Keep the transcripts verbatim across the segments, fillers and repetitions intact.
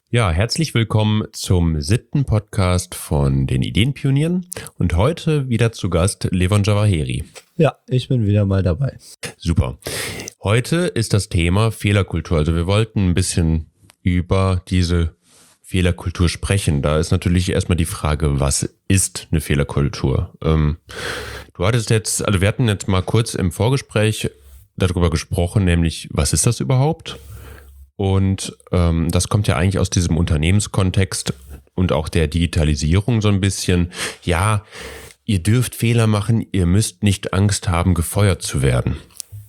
Ja, herzlich willkommen zum siebten Podcast von den Ideenpionieren und heute wieder zu Gast Levon Javaheri. Ja, ich bin wieder mal dabei. Super. Heute ist das Thema Fehlerkultur. Also wir wollten ein bisschen über diese Fehlerkultur sprechen. Da ist natürlich erstmal die Frage, was ist eine Fehlerkultur? Ähm, du hattest jetzt, also wir hatten jetzt mal kurz im Vorgespräch darüber gesprochen, nämlich was ist das überhaupt? Und ähm, das kommt ja eigentlich aus diesem Unternehmenskontext und auch der Digitalisierung so ein bisschen. Ja, ihr dürft Fehler machen, ihr müsst nicht Angst haben, gefeuert zu werden.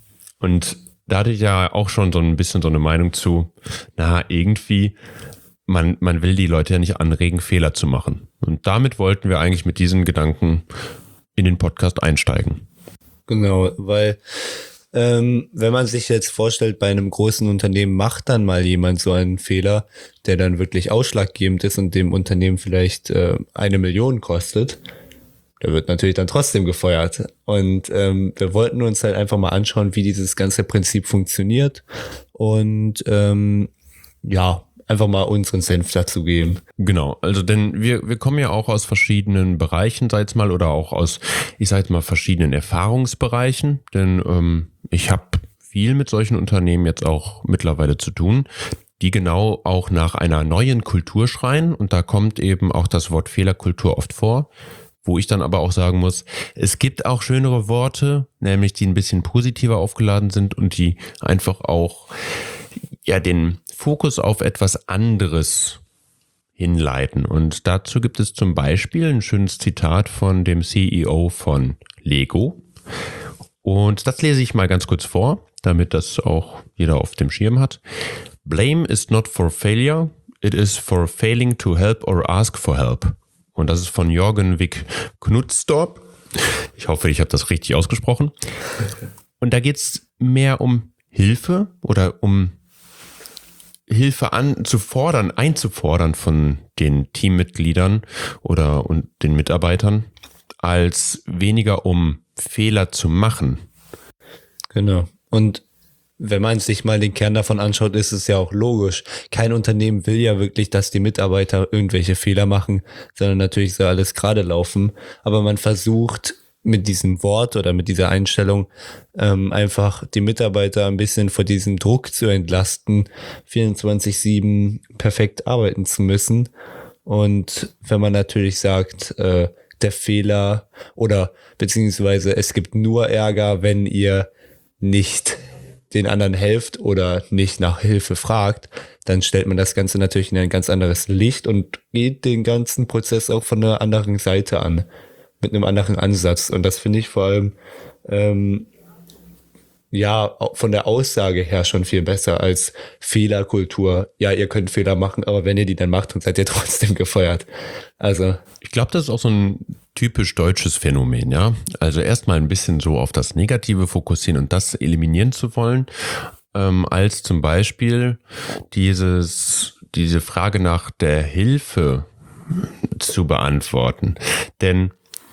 Und da hatte ich ja auch schon so ein bisschen so eine Meinung zu, na, irgendwie, man, man will die Leute ja nicht anregen, Fehler zu machen. Und damit wollten wir eigentlich mit diesen Gedanken in den Podcast einsteigen. Genau, weil ähm, wenn man sich jetzt vorstellt, bei einem großen Unternehmen macht dann mal jemand so einen Fehler, der dann wirklich ausschlaggebend ist und dem Unternehmen vielleicht äh, eine Million kostet, der wird natürlich dann trotzdem gefeuert. Und ähm, wir wollten uns halt einfach mal anschauen, wie dieses ganze Prinzip funktioniert und ähm, ja, einfach mal unseren Senf dazu geben. Genau, also denn wir, wir kommen ja auch aus verschiedenen Bereichen, sag ich mal, oder auch aus, ich sag jetzt mal, verschiedenen Erfahrungsbereichen, denn ähm, ich habe viel mit solchen Unternehmen jetzt auch mittlerweile zu tun, die genau auch nach einer neuen Kultur schreien und da kommt eben auch das Wort Fehlerkultur oft vor, wo ich dann aber auch sagen muss, es gibt auch schönere Worte, nämlich die ein bisschen positiver aufgeladen sind und die einfach auch ja den Fokus auf etwas anderes hinleiten. Und dazu gibt es zum Beispiel ein schönes Zitat von dem C E O von Lego. Und das lese ich mal ganz kurz vor, damit das auch jeder auf dem Schirm hat. Blame is not for failure, it is for failing to help or ask for help. Und das ist von Jörgen Wick Knudstorp. Ich hoffe, ich habe das richtig ausgesprochen. Und da geht es mehr um Hilfe oder um Hilfe an, zu fordern, einzufordern von den Teammitgliedern oder und den Mitarbeitern, als weniger um Fehler zu machen. Genau. Und wenn man sich mal den Kern davon anschaut, ist es ja auch logisch. Kein Unternehmen will ja wirklich, dass die Mitarbeiter irgendwelche Fehler machen, sondern natürlich soll alles gerade laufen. Aber man versucht mit diesem Wort oder mit dieser Einstellung ähm, einfach die Mitarbeiter ein bisschen vor diesem Druck zu entlasten, vierundzwanzig sieben perfekt arbeiten zu müssen. Und wenn man natürlich sagt, äh, der Fehler oder beziehungsweise es gibt nur Ärger, wenn ihr nicht den anderen helft oder nicht nach Hilfe fragt, dann stellt man das Ganze natürlich in ein ganz anderes Licht und geht den ganzen Prozess auch von einer anderen Seite an, mit einem anderen Ansatz. Und das finde ich vor allem ähm, ja von der Aussage her schon viel besser als Fehlerkultur. Ja, ihr könnt Fehler machen, aber wenn ihr die dann macht, dann seid ihr trotzdem gefeuert. Also ich glaube, das ist auch so ein typisch deutsches Phänomen, ja. Also erstmal ein bisschen so auf das Negative fokussieren und das eliminieren zu wollen, ähm, als zum Beispiel dieses diese Frage nach der Hilfe zu beantworten. Denn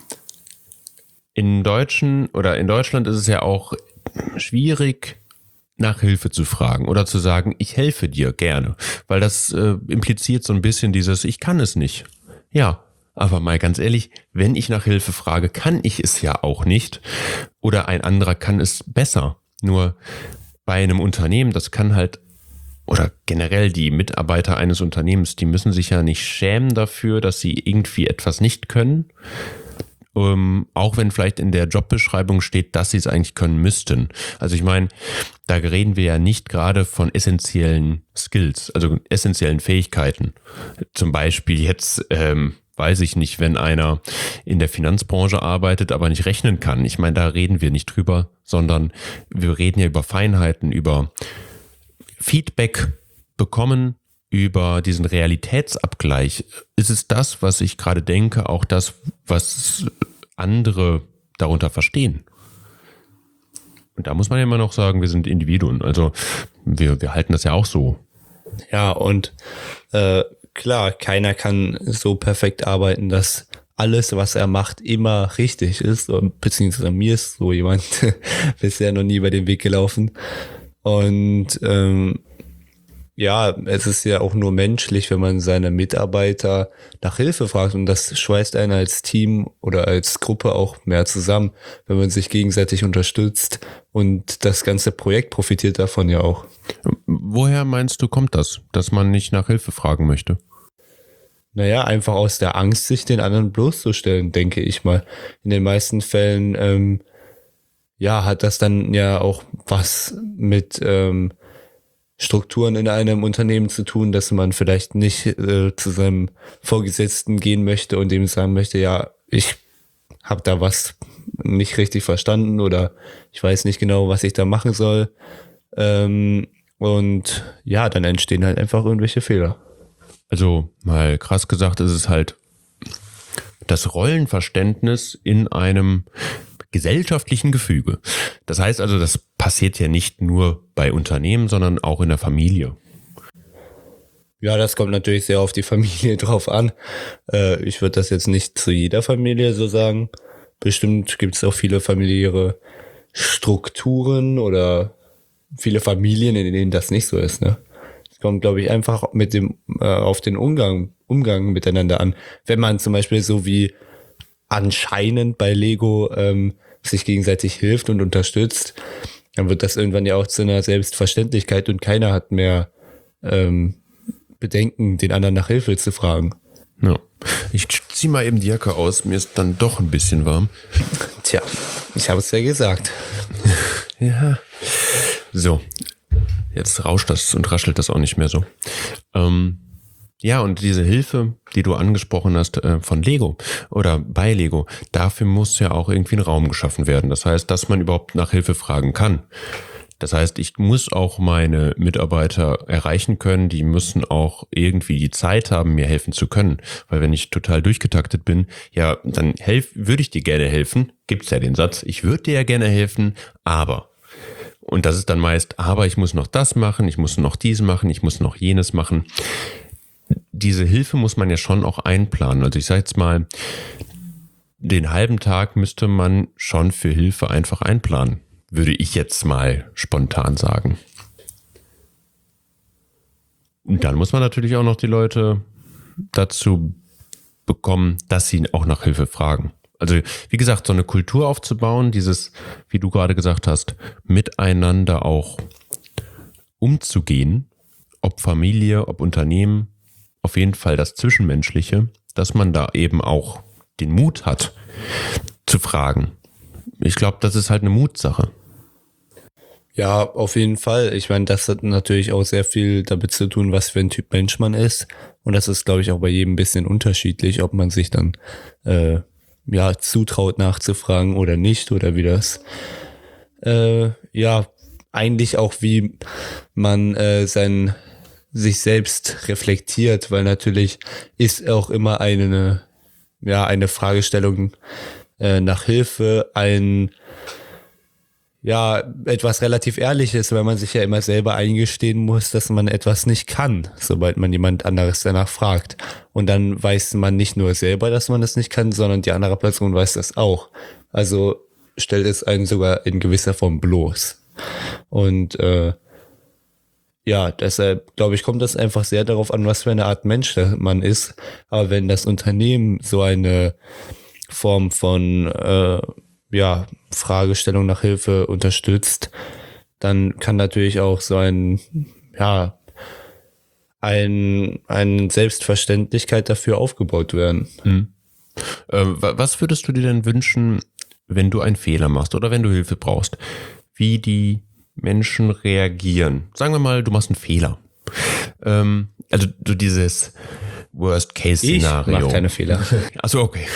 in Deutschen oder in Deutschland ist es ja auch schwierig, nach Hilfe zu fragen oder zu sagen, ich helfe dir gerne, weil das äh, impliziert so ein bisschen dieses, ich kann es nicht. Ja, aber mal ganz ehrlich, wenn ich nach Hilfe frage, kann ich es ja auch nicht oder ein anderer kann es besser. Nur bei einem Unternehmen, das kann halt oder generell die Mitarbeiter eines Unternehmens, die müssen sich ja nicht schämen dafür, dass sie irgendwie etwas nicht können. Um, auch wenn vielleicht in der Jobbeschreibung steht, dass sie es eigentlich können müssten. Also ich meine, da reden wir ja nicht gerade von essentiellen Skills, also essentiellen Fähigkeiten. Zum Beispiel jetzt, ähm, weiß ich nicht, wenn einer in der Finanzbranche arbeitet, aber nicht rechnen kann. Ich meine, da reden wir nicht drüber, sondern wir reden ja über Feinheiten, über Feedback bekommen, über diesen Realitätsabgleich. Ist es das, was ich gerade denke, auch das, was andere darunter verstehen? Und da muss man ja immer noch sagen, wir sind Individuen. Also wir, wir halten das ja auch so. Ja, und äh, klar, keiner kann so perfekt arbeiten, dass alles, was er macht, immer richtig ist. Beziehungsweise mir ist so jemand bisher noch nie über den Weg gelaufen. Und ähm, ja, es ist ja auch nur menschlich, wenn man seine Mitarbeiter nach Hilfe fragt und das schweißt einen als Team oder als Gruppe auch mehr zusammen, wenn man sich gegenseitig unterstützt und das ganze Projekt profitiert davon ja auch. Woher meinst du, kommt das, dass man nicht nach Hilfe fragen möchte? Naja, einfach aus der Angst, sich den anderen bloßzustellen, denke ich mal. In den meisten Fällen, ähm, ja, hat das dann ja auch was mit ähm, Strukturen in einem Unternehmen zu tun, dass man vielleicht nicht äh, zu seinem Vorgesetzten gehen möchte und dem sagen möchte, ja, ich habe da was nicht richtig verstanden oder ich weiß nicht genau, was ich da machen soll. Ähm, und ja, dann entstehen halt einfach irgendwelche Fehler. Also mal krass gesagt, ist es halt das Rollenverständnis in einem gesellschaftlichen Gefüge. Das heißt also, das passiert ja nicht nur bei Unternehmen, sondern auch in der Familie. Ja, das kommt natürlich sehr auf die Familie drauf an. Äh, ich würde das jetzt nicht zu jeder Familie so sagen. Bestimmt gibt es auch viele familiäre Strukturen oder viele Familien, in denen das nicht so ist. Ne? Es kommt, glaube ich, einfach mit dem äh, auf den Umgang, Umgang miteinander an. Wenn man zum Beispiel so wie anscheinend bei Lego ähm, sich gegenseitig hilft und unterstützt, dann wird das irgendwann ja auch zu einer Selbstverständlichkeit und keiner hat mehr ähm, Bedenken, den anderen nach Hilfe zu fragen. Ja. Ich zieh mal eben die Jacke aus, mir ist dann doch ein bisschen warm. Tja, ich habe es ja gesagt. Ja. So, jetzt rauscht das und raschelt das auch nicht mehr so. Ähm, ja, und diese Hilfe, die du angesprochen hast äh, von Lego oder bei Lego, dafür muss ja auch irgendwie ein Raum geschaffen werden. Das heißt, dass man überhaupt nach Hilfe fragen kann. Das heißt, ich muss auch meine Mitarbeiter erreichen können, die müssen auch irgendwie die Zeit haben, mir helfen zu können. Weil wenn ich total durchgetaktet bin, ja, dann helf, würde ich dir gerne helfen. Gibt's ja den Satz, ich würde dir ja gerne helfen, aber... Und das ist dann meist, aber ich muss noch das machen, ich muss noch dies machen, ich muss noch jenes machen. Diese Hilfe muss man ja schon auch einplanen. Also ich sage jetzt mal, den halben Tag müsste man schon für Hilfe einfach einplanen, würde ich jetzt mal spontan sagen. Und dann muss man natürlich auch noch die Leute dazu bekommen, dass sie auch nach Hilfe fragen. Also wie gesagt, so eine Kultur aufzubauen, dieses, wie du gerade gesagt hast, miteinander auch umzugehen, ob Familie, ob Unternehmen, auf jeden Fall das Zwischenmenschliche, dass man da eben auch den Mut hat zu fragen. Ich glaube, das ist halt eine Mutsache. Ja, auf jeden Fall. Ich meine, das hat natürlich auch sehr viel damit zu tun, was für ein Typ Mensch man ist. Und das ist, glaube ich, auch bei jedem ein bisschen unterschiedlich, ob man sich dann äh, ja zutraut nachzufragen oder nicht oder wie das äh, ja eigentlich auch wie man äh, sein sich selbst reflektiert, weil natürlich ist auch immer eine ja eine Fragestellung äh, nach Hilfe ein ja etwas relativ Ehrliches, weil man sich ja immer selber eingestehen muss, dass man etwas nicht kann, sobald man jemand anderes danach fragt. Und dann weiß man nicht nur selber, dass man das nicht kann, sondern die andere Person weiß das auch. Also stellt es einen sogar in gewisser Form bloß. Und äh, ja, deshalb glaube ich, kommt das einfach sehr darauf an, was für eine Art Mensch man ist. Aber wenn das Unternehmen so eine Form von äh, ja, Fragestellung nach Hilfe unterstützt, dann kann natürlich auch so ein, ja, ein, eine Selbstverständlichkeit dafür aufgebaut werden. Mhm. Äh, was würdest du dir denn wünschen, wenn du einen Fehler machst oder wenn du Hilfe brauchst? Wie die Menschen reagieren? Sagen wir mal, du machst einen Fehler. Ähm, also so dieses Worst-Case-Szenario. Ich mache keine Fehler. Achso, okay.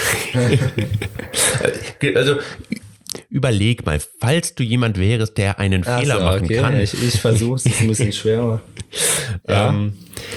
Also überleg mal, falls du jemand wärst, der einen Ach Fehler so, machen okay. kann. Ich, ich versuche es, ist ein bisschen schwerer. Ja. Ähm,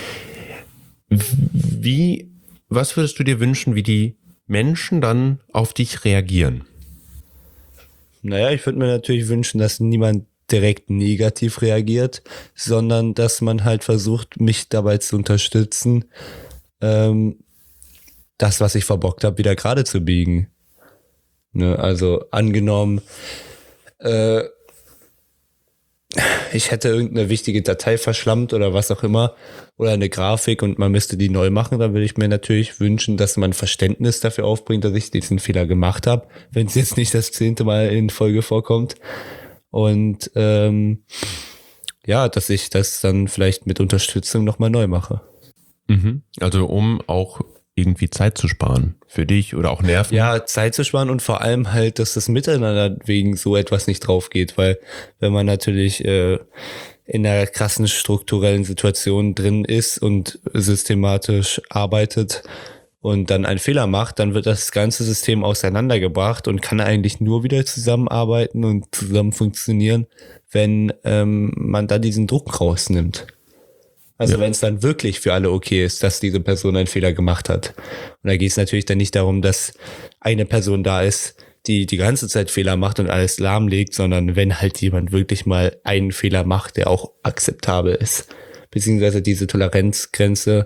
wie, was würdest du dir wünschen, wie die Menschen dann auf dich reagieren? Naja, ich würde mir natürlich wünschen, dass niemand direkt negativ reagiert, sondern dass man halt versucht, mich dabei zu unterstützen, ähm, das, was ich verbockt habe, wieder gerade zu biegen. Ne, also angenommen, äh, ich hätte irgendeine wichtige Datei verschlammt oder was auch immer oder eine Grafik und man müsste die neu machen, dann würde ich mir natürlich wünschen, dass man Verständnis dafür aufbringt, dass ich diesen Fehler gemacht habe, wenn es jetzt nicht das zehnte Mal in Folge vorkommt. Und ähm, ja, dass ich das dann vielleicht mit Unterstützung nochmal neu mache. Mhm. Also um auch irgendwie Zeit zu sparen für dich oder auch Nerven. Ja, Zeit zu sparen und vor allem halt, dass das Miteinander wegen so etwas nicht drauf geht, weil wenn man natürlich äh, in einer krassen strukturellen Situation drin ist und systematisch arbeitet und dann einen Fehler macht, dann wird das ganze System auseinandergebracht und kann eigentlich nur wieder zusammenarbeiten und zusammen funktionieren, wenn ähm, man da diesen Druck rausnimmt. Also ja. Wenn es dann wirklich für alle okay ist, dass diese Person einen Fehler gemacht hat. Und da geht es natürlich dann nicht darum, dass eine Person da ist, die die ganze Zeit Fehler macht und alles lahmlegt, sondern wenn halt jemand wirklich mal einen Fehler macht, der auch akzeptabel ist. Beziehungsweise diese Toleranzgrenze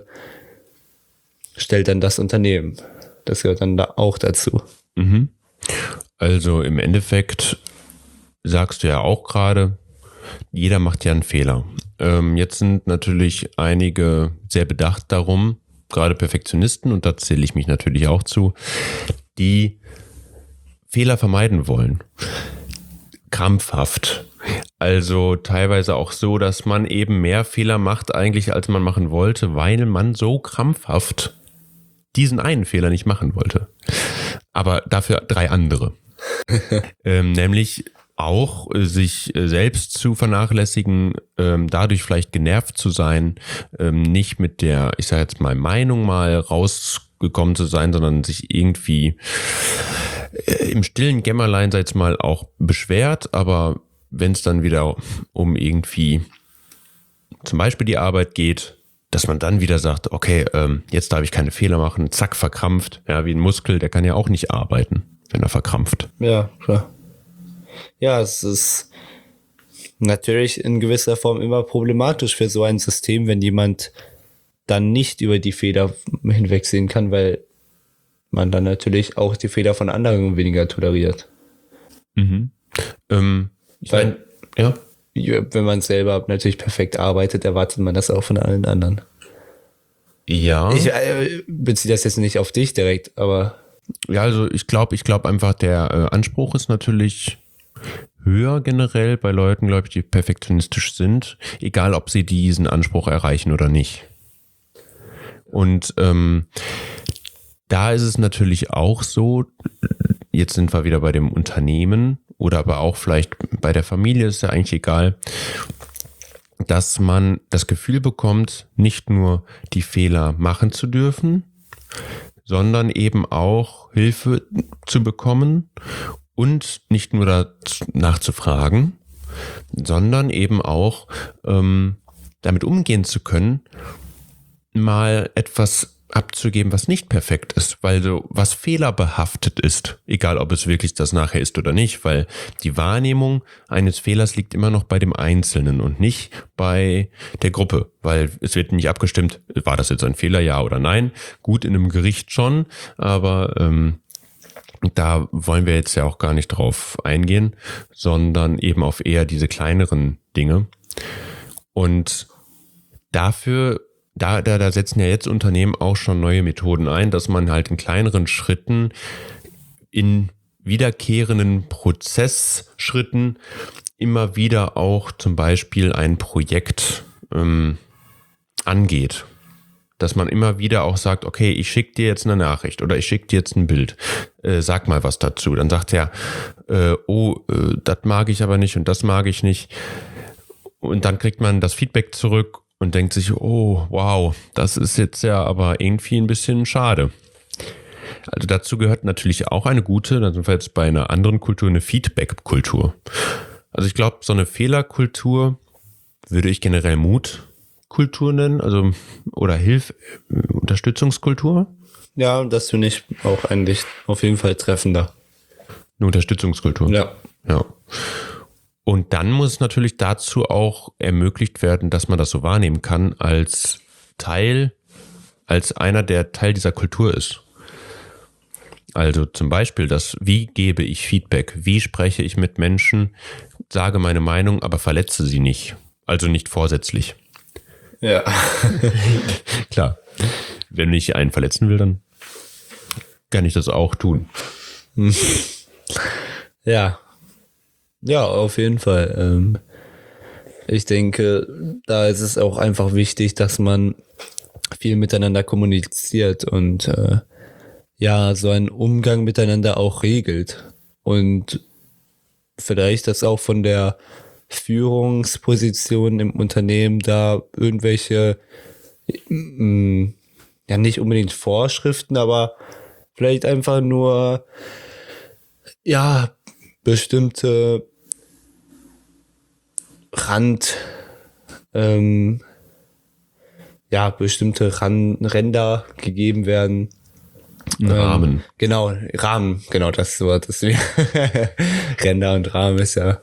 stellt dann das Unternehmen. Das gehört dann da auch dazu. Mhm. Also im Endeffekt sagst du ja auch gerade, jeder macht ja einen Fehler. Ähm, jetzt sind natürlich einige sehr bedacht darum, gerade Perfektionisten, und da zähle ich mich natürlich auch zu, die Fehler vermeiden wollen. Krampfhaft. Also teilweise auch so, dass man eben mehr Fehler macht eigentlich, als man machen wollte, weil man so krampfhaft diesen einen Fehler nicht machen wollte. Aber dafür drei andere. ähm, nämlich auch äh, sich äh, selbst zu vernachlässigen, ähm, dadurch vielleicht genervt zu sein, ähm, nicht mit der, ich sage jetzt mal, Meinung mal rausgekommen zu sein, sondern sich irgendwie äh, im stillen Kämmerlein, sag ich jetzt mal, auch beschwert, aber wenn es dann wieder um irgendwie zum Beispiel die Arbeit geht, dass man dann wieder sagt, okay, ähm, jetzt darf ich keine Fehler machen, zack, verkrampft, ja, wie ein Muskel, der kann ja auch nicht arbeiten, wenn er verkrampft. Ja, klar. Ja, es ist natürlich in gewisser Form immer problematisch für so ein System, wenn jemand dann nicht über die Fehler hinwegsehen kann, weil man dann natürlich auch die Fehler von anderen weniger toleriert. Mhm. Ähm, weil, ja. Wenn man selber natürlich perfekt arbeitet, erwartet man das auch von allen anderen. Ja. Ich äh, beziehe das jetzt nicht auf dich direkt, aber... Ja, also ich glaube, ich glaube einfach, der äh, Anspruch ist natürlich höher generell bei Leuten, glaube ich, die perfektionistisch sind, egal ob sie diesen Anspruch erreichen oder nicht. Und ähm, da ist es natürlich auch so, jetzt sind wir wieder bei dem Unternehmen oder aber auch vielleicht bei der Familie, ist ja eigentlich egal, dass man das Gefühl bekommt, nicht nur die Fehler machen zu dürfen, sondern eben auch Hilfe zu bekommen und nicht nur danach zu fragen, sondern eben auch ähm, damit umgehen zu können, mal etwas abzugeben, was nicht perfekt ist, weil so was fehlerbehaftet ist, egal ob es wirklich das nachher ist oder nicht, weil die Wahrnehmung eines Fehlers liegt immer noch bei dem Einzelnen und nicht bei der Gruppe, weil es wird nicht abgestimmt, war das jetzt ein Fehler, ja oder nein. Gut, in einem Gericht schon, aber ähm, da wollen wir jetzt ja auch gar nicht drauf eingehen, sondern eben auf eher diese kleineren Dinge. Und dafür Da, da, da setzen ja jetzt Unternehmen auch schon neue Methoden ein, dass man halt in kleineren Schritten, in wiederkehrenden Prozessschritten immer wieder auch zum Beispiel ein Projekt ähm, angeht. Dass man immer wieder auch sagt, okay, ich schicke dir jetzt eine Nachricht oder ich schicke dir jetzt ein Bild, äh, sag mal was dazu. Dann sagt er, äh, oh, äh, das mag ich aber nicht und das mag ich nicht. Und dann kriegt man das Feedback zurück und denkt sich, oh, wow, das ist jetzt ja aber irgendwie ein bisschen schade. Also dazu gehört natürlich auch eine gute, da sind wir jetzt bei einer anderen Kultur, eine Feedback-Kultur. Also ich glaube, so eine Fehlerkultur würde ich generell Mutkultur nennen, also oder Hilf, Unterstützungskultur. Ja, das finde ich auch eigentlich auf jeden Fall treffender. Eine Unterstützungskultur. Ja. Ja. Und dann muss es natürlich dazu auch ermöglicht werden, dass man das so wahrnehmen kann als Teil, als einer, der Teil dieser Kultur ist. Also zum Beispiel das, wie gebe ich Feedback, wie spreche ich mit Menschen, sage meine Meinung, aber verletze sie nicht, also nicht vorsätzlich. Ja. Klar, wenn ich einen verletzen will, dann kann ich das auch tun. Ja. Ja, auf jeden Fall. Ähm, ich denke, da ist es auch einfach wichtig, dass man viel miteinander kommuniziert und äh, ja, so einen Umgang miteinander auch regelt. Und vielleicht, dass auch von der Führungsposition im Unternehmen da irgendwelche, mh, ja nicht unbedingt Vorschriften, aber vielleicht einfach nur, ja, bestimmte Rand, ähm, ja, bestimmte Ran- Ränder gegeben werden. Ein Rahmen. Ähm, genau, Rahmen, genau das Wort ist mir. Ränder und Rahmen ist ja,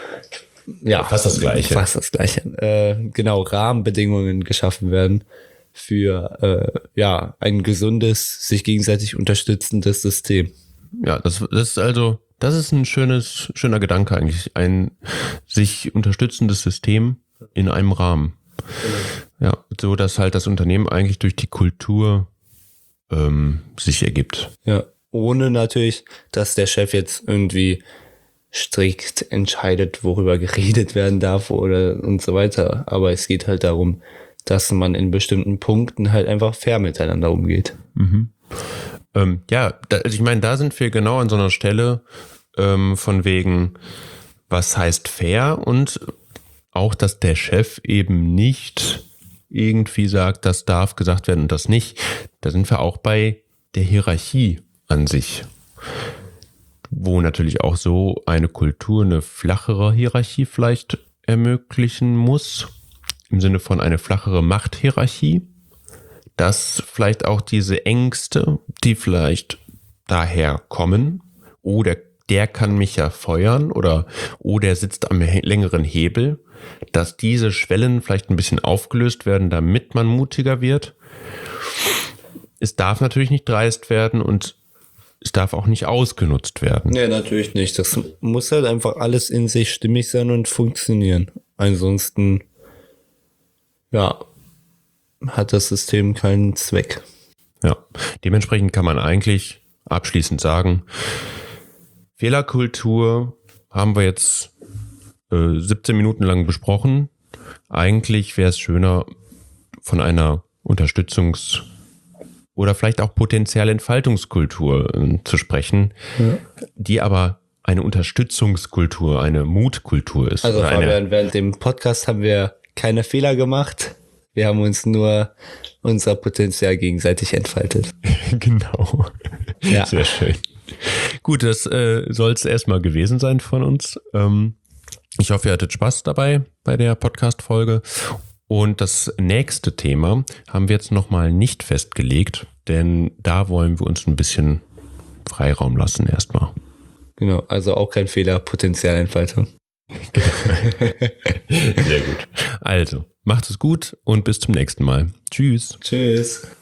ja fast das Gleiche. Fast das Gleiche. Äh, genau, Rahmenbedingungen geschaffen werden für äh, ja ein gesundes, sich gegenseitig unterstützendes System. Ja, das, das ist also, das ist ein schönes, schöner Gedanke eigentlich, ein sich unterstützendes System in einem Rahmen. Ja, so dass halt das Unternehmen eigentlich durch die Kultur ähm, sich ergibt. Ja, ohne natürlich, dass der Chef jetzt irgendwie strikt entscheidet, worüber geredet werden darf oder und so weiter. Aber es geht halt darum, dass man in bestimmten Punkten halt einfach fair miteinander umgeht. Mhm. Ähm, ja, da, also ich meine, da sind wir genau an so einer Stelle ähm, von wegen, was heißt fair und auch, dass der Chef eben nicht irgendwie sagt, das darf gesagt werden und das nicht. Da sind wir auch bei der Hierarchie an sich, wo natürlich auch so eine Kultur eine flachere Hierarchie vielleicht ermöglichen muss, im Sinne von eine flachere Machthierarchie, dass vielleicht auch diese Ängste, die vielleicht daher kommen, oh, der, der kann mich ja feuern oder oh, der sitzt am längeren Hebel, dass diese Schwellen vielleicht ein bisschen aufgelöst werden, damit man mutiger wird. Es darf natürlich nicht dreist werden und es darf auch nicht ausgenutzt werden. Nee, natürlich nicht. Das muss halt einfach alles in sich stimmig sein und funktionieren. Ansonsten, ja, hat das System keinen Zweck. Ja, dementsprechend kann man eigentlich abschließend sagen, Fehlerkultur haben wir jetzt äh, siebzehn Minuten lang besprochen. Eigentlich wäre es schöner, von einer Unterstützungs- oder vielleicht auch potenzielle Entfaltungskultur äh, zu sprechen, ja, die aber eine Unterstützungskultur, eine Mutkultur ist. Also eine, während, während dem Podcast haben wir keine Fehler gemacht. Wir haben uns nur unser Potenzial gegenseitig entfaltet. Genau. Ja. Sehr schön. Gut, das äh, soll es erstmal gewesen sein von uns. Ähm, ich hoffe, ihr hattet Spaß dabei bei der Podcast-Folge. Und das nächste Thema haben wir jetzt nochmal nicht festgelegt, denn da wollen wir uns ein bisschen Freiraum lassen erstmal. Genau, also auch kein Fehler, Potenzialentfaltung. Sehr gut. Also, macht es gut und bis zum nächsten Mal. Tschüss. Tschüss.